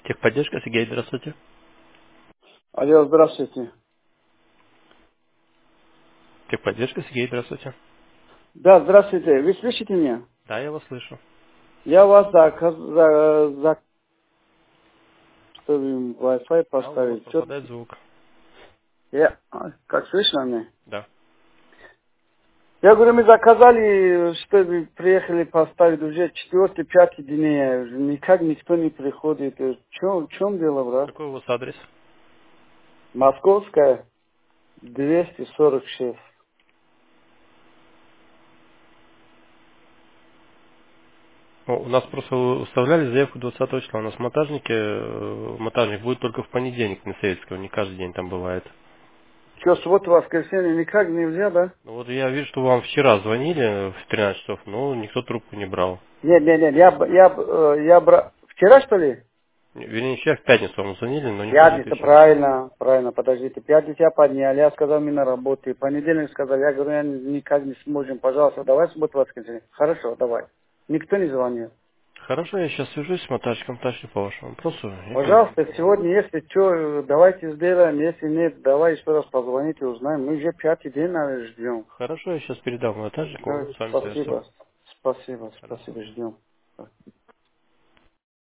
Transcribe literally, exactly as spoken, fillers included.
Техподдержка, Сергей, здравствуйте. Алло, здравствуйте. Техподдержка, Сергей, здравствуйте. Да, здравствуйте. Вы слышите меня? Да, я вас слышу. Я вас заказ, за, за, чтобы Wi-Fi Да, у вас поставить. Чё- пропадает звук. Я, а, как слышно меня? Да. Я говорю, мы заказали, чтобы приехали поставить уже четвертый, пятый день. Никак никто не приходит. В чем, в чем дело, брат? Какой у вас адрес? Московская, двести сорок шесть. О, у нас просто выставляли заявку двадцатого числа. У нас монтажники, э, монтажник будет только в понедельник на Советского, не каждый день там бывает. Что, суббота, воскресенье никак нельзя, да? Ну вот я вижу, что вам вчера звонили в тринадцать часов, но никто трубку не брал. Нет, нет, нет, я, б- я, б- э, я, бра... Вчера, что ли? Вернее, вчера в пятницу вам звонили, но никто не Пятница, отвечал. правильно, правильно, подождите. Пятницу я подняли, я сказал, мы на работе. Понедельник сказал, я говорю, я никак не сможем, пожалуйста, давай субботу, воскресенье. Хорошо, давай. Никто не звонил. Хорошо, я сейчас свяжусь с монтажником, точно по вашему вопросу. и передам. Пожалуйста, сегодня, если что, давайте сделаем, если нет, давай еще раз позвоните, узнаем. Мы уже пятый день, наверное, ждем. Хорошо, я сейчас передам монтажнику, Да, он с вами свяжется. спасибо, спасибо, Хорошо. спасибо, ждем.